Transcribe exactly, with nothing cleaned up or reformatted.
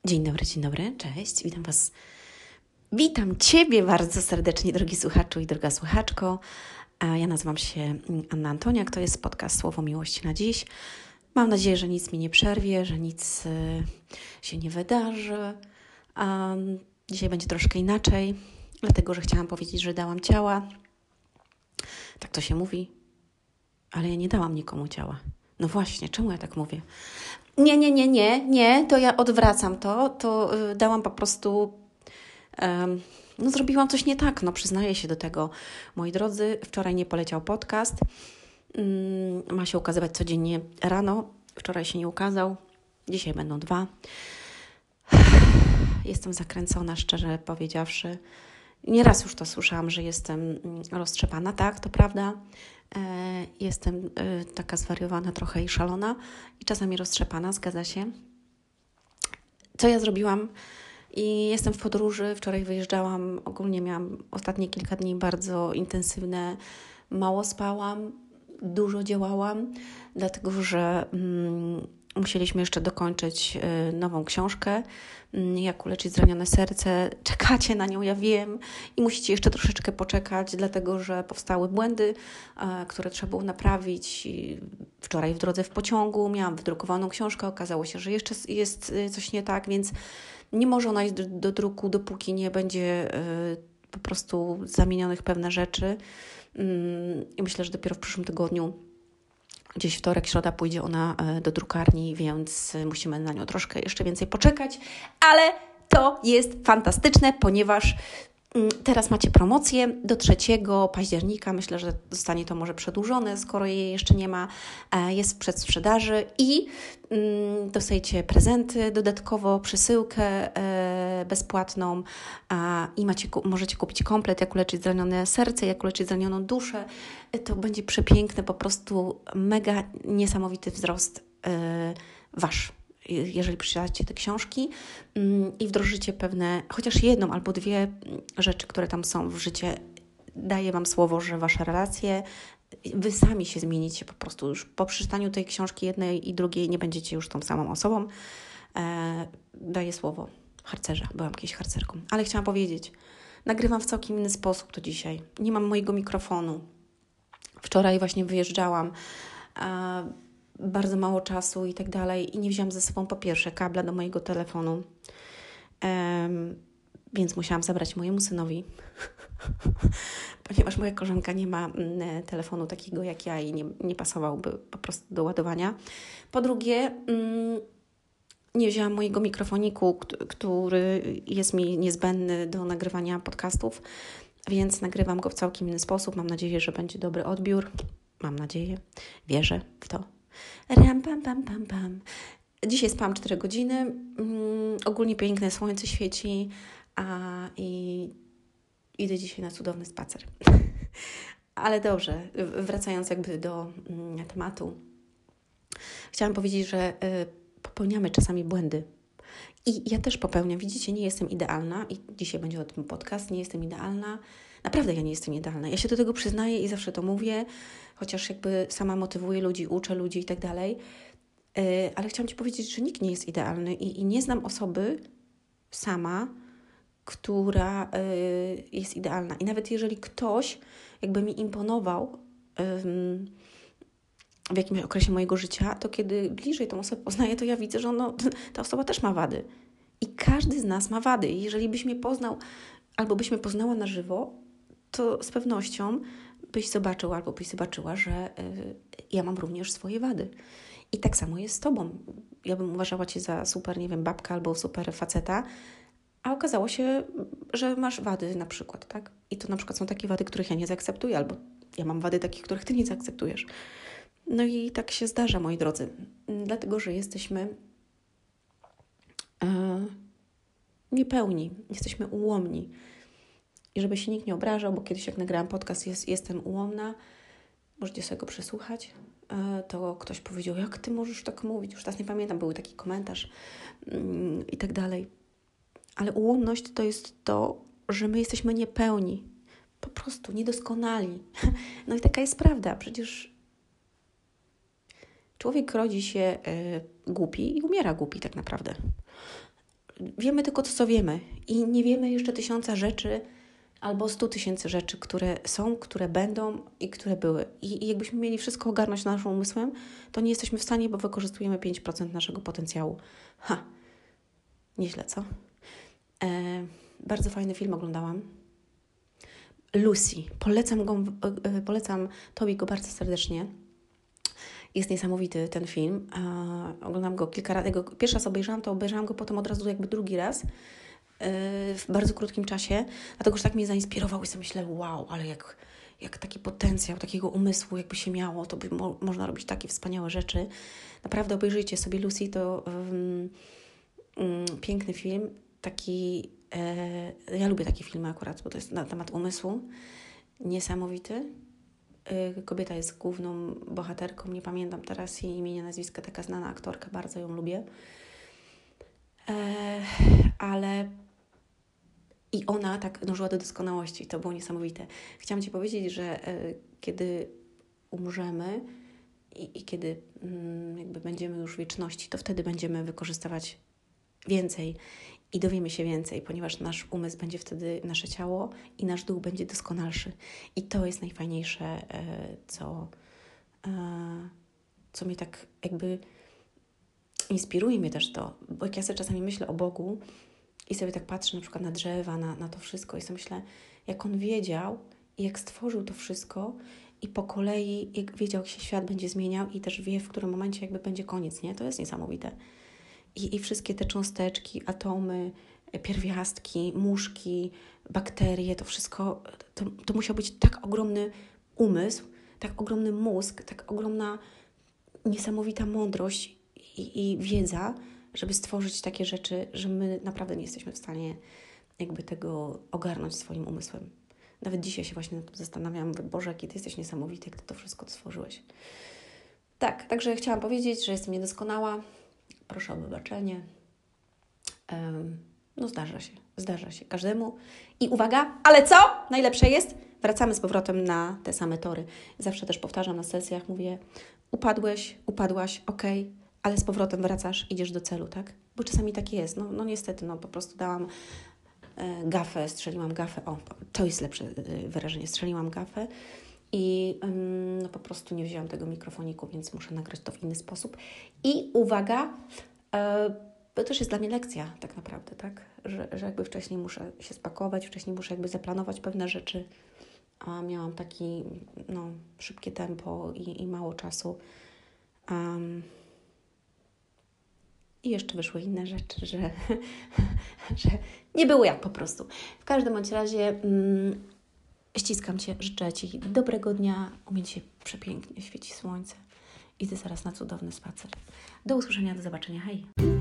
Dzień dobry, dzień dobry, cześć, witam Was. Witam Ciebie bardzo serdecznie, drogi słuchaczu i droga słuchaczko. Ja nazywam się Anna Antoniak, to jest podcast Słowo Miłości na dziś. Mam nadzieję, że nic mi nie przerwie, że nic się nie wydarzy. Dzisiaj będzie troszkę inaczej, dlatego że chciałam powiedzieć, że dałam ciała. Tak to się mówi, ale ja nie dałam nikomu ciała. No właśnie, czemu ja tak mówię? Nie, nie, nie, nie, nie, to ja odwracam to, to yy, dałam po prostu, yy, no zrobiłam coś nie tak, no przyznaję się do tego. Moi drodzy, wczoraj nie poleciał podcast, yy, ma się ukazywać codziennie rano, wczoraj się nie ukazał, dzisiaj będą dwa. Jestem zakręcona, szczerze powiedziawszy. Nieraz już to słyszałam, że jestem roztrzepana, tak, to prawda. Jestem taka zwariowana trochę i szalona i czasami roztrzepana, zgadza się. Co ja zrobiłam? I jestem w podróży, wczoraj wyjeżdżałam, ogólnie miałam ostatnie kilka dni bardzo intensywne, mało spałam, dużo działałam, dlatego że mm, musieliśmy jeszcze dokończyć y, nową książkę, y, Jak uleczyć zranione serce. Czekacie na nią, ja wiem, i musicie jeszcze troszeczkę poczekać, dlatego że powstały błędy, y, które trzeba było naprawić. I wczoraj w drodze w pociągu miałam wydrukowaną książkę, okazało się, że jeszcze jest y, coś nie tak, więc nie może ona iść do, do druku, dopóki nie będzie y, po prostu zamienionych pewne rzeczy. Y, I myślę, że dopiero w przyszłym tygodniu, gdzieś wtorek, środa pójdzie ona do drukarni, więc musimy na nią troszkę jeszcze więcej poczekać, ale to jest fantastyczne, ponieważ teraz macie promocję do trzeciego października. Myślę, że zostanie to może przedłużone, skoro jej jeszcze nie ma. Jest w przedsprzedaży i dostajecie prezenty, dodatkowo przesyłkę bezpłatną i macie, możecie kupić komplet, jak uleczyć zranione serce, jak uleczyć zranioną duszę. To będzie przepiękne, po prostu mega niesamowity wzrost Wasz. Jeżeli przeczytacie te książki i wdrożycie pewne, chociaż jedną albo dwie rzeczy, które tam są w życie, daję Wam słowo, że Wasze relacje, Wy sami się zmienicie po prostu. Już po przeczytaniu tej książki jednej i drugiej nie będziecie już tą samą osobą. E, daję słowo harcerza. Byłam kiedyś harcerką. Ale chciałam powiedzieć, nagrywam w całkiem inny sposób to dzisiaj. Nie mam mojego mikrofonu. Wczoraj właśnie wyjeżdżałam. E, bardzo mało czasu i tak dalej i nie wziąłam ze sobą po pierwsze kabla do mojego telefonu, um, więc musiałam zabrać mojemu synowi, ponieważ moja koleżanka nie ma mm, telefonu takiego jak ja i nie, nie pasowałby po prostu do ładowania. Po drugie, mm, nie wzięłam mojego mikrofoniku, który jest mi niezbędny do nagrywania podcastów, więc nagrywam go w całkiem inny sposób. Mam nadzieję, że będzie dobry odbiór. Mam nadzieję, wierzę w to. Ram, pam, pam, pam, pam. Dzisiaj spałam cztery godziny. Mm, ogólnie piękne słońce świeci, a i idę dzisiaj na cudowny spacer. Ale dobrze, wracając jakby do mm, tematu. Chciałam powiedzieć, że y, popełniamy czasami błędy. I ja też popełniam. Widzicie, nie jestem idealna i dzisiaj będzie o tym podcast. Nie jestem idealna. Naprawdę ja nie jestem idealna. Ja się do tego przyznaję i zawsze to mówię, chociaż jakby sama motywuję ludzi, uczę ludzi i tak dalej. Ale chciałam Ci powiedzieć, że nikt nie jest idealny i, i nie znam osoby sama, która y, jest idealna. I nawet jeżeli ktoś jakby mi imponował y, w jakimś okresie mojego życia, to kiedy bliżej tą osobę poznaję, to ja widzę, że ono, ta osoba też ma wady. I każdy z nas ma wady. I jeżeli byś mnie poznał albo byś mnie poznała na żywo, to z pewnością byś zobaczył albo byś zobaczyła, że y, ja mam również swoje wady. I tak samo jest z Tobą. Ja bym uważała Cię za super, nie wiem, babkę albo super faceta, a okazało się, że masz wady na przykład, tak? I to na przykład są takie wady, których ja nie zaakceptuję, albo ja mam wady takich, których Ty nie zaakceptujesz. No i tak się zdarza, moi drodzy. Dlatego, że jesteśmy yy, niepełni, jesteśmy ułomni. I żeby się nikt nie obrażał, bo kiedyś jak nagrałam podcast, jest, jestem ułomna, możecie sobie go przesłuchać, yy, to ktoś powiedział, jak Ty możesz tak mówić? Już teraz nie pamiętam, był taki komentarz yy, i tak dalej. Ale ułomność to jest to, że my jesteśmy niepełni. Po prostu niedoskonali. No i taka jest prawda. Przecież człowiek rodzi się y, głupi i umiera głupi tak naprawdę. wiemy tylko to, co wiemy i nie wiemy jeszcze tysiąca rzeczy albo stu tysięcy rzeczy, które są, które będą i które były. I, I jakbyśmy mieli wszystko ogarnąć naszym umysłem, to nie jesteśmy w stanie, bo wykorzystujemy pięć procent naszego potencjału. Ha! Nieźle, co? E, bardzo fajny film oglądałam. Lucy. Polecam go, e, polecam Tobie go bardzo serdecznie. Jest niesamowity ten film. E, oglądam go kilka razy. Jak pierwszy raz obejrzałam, to obejrzałam go potem od razu jakby drugi raz. W bardzo krótkim czasie, dlatego że tak mnie zainspirował i sobie myślę, wow, ale jak, jak taki potencjał, takiego umysłu jakby się miało, to by mo- można robić takie wspaniałe rzeczy. Naprawdę obejrzyjcie sobie Lucy, to um, um, piękny film, taki, e, ja lubię takie filmy akurat, bo to jest na temat umysłu, niesamowity. E, kobieta jest główną bohaterką, nie pamiętam teraz jej imienia, nazwiska, taka znana aktorka, bardzo ją lubię. E, ale i ona tak dążyła do doskonałości. To było niesamowite. Chciałam Ci powiedzieć, że e, kiedy umrzemy i, i kiedy mm, jakby będziemy już w wieczności, to wtedy będziemy wykorzystywać więcej i dowiemy się więcej, ponieważ nasz umysł będzie wtedy, nasze ciało i nasz duch będzie doskonalszy. I to jest najfajniejsze, e, co, e, co mnie tak jakby inspiruje mnie też to, bo jak ja sobie czasami myślę o Bogu i sobie tak patrzę na przykład na drzewa, na, na to wszystko i sobie myślę, jak On wiedział i jak stworzył to wszystko i po kolei jak wiedział, jak się świat będzie zmieniał i też wie, w którym momencie jakby będzie koniec, nie? To jest niesamowite. I, i wszystkie te cząsteczki, atomy, pierwiastki, muszki, bakterie, to wszystko, to, to musiał być tak ogromny umysł, tak ogromny mózg, tak ogromna, niesamowita mądrość i, i wiedza, żeby stworzyć takie rzeczy, że my naprawdę nie jesteśmy w stanie jakby tego ogarnąć swoim umysłem. Nawet dzisiaj się właśnie nad tym zastanawiam, mówię, Boże, jaki Ty jesteś niesamowity, jak Ty to wszystko stworzyłeś. Tak, także chciałam powiedzieć, że jestem niedoskonała. Proszę o wybaczenie. Um, no zdarza się, zdarza się każdemu. I uwaga, ale co? Najlepsze jest? Wracamy z powrotem na te same tory. Zawsze też powtarzam na sesjach, mówię, upadłeś, upadłaś, okej, okay, ale z powrotem wracasz, idziesz do celu, tak? Bo czasami tak jest. No, no niestety, no po prostu dałam e, gafę, strzeliłam gafę. O, to jest lepsze e, wyrażenie. Strzeliłam gafę i ym, no po prostu nie wzięłam tego mikrofoniku, więc muszę nagrać to w inny sposób. I uwaga, e, to też jest dla mnie lekcja tak naprawdę, tak? Że, że jakby wcześniej muszę się spakować, wcześniej muszę jakby zaplanować pewne rzeczy, a miałam taki, no, szybkie tempo i, i mało czasu. Um, I jeszcze wyszły inne rzeczy, że, że nie było jak po prostu. W każdym bądź razie mm, ściskam Cię, życzę Ci dobrego dnia, u mnie dzisiaj przepięknie świeci słońce. Idę zaraz na cudowny spacer. Do usłyszenia, do zobaczenia, hej!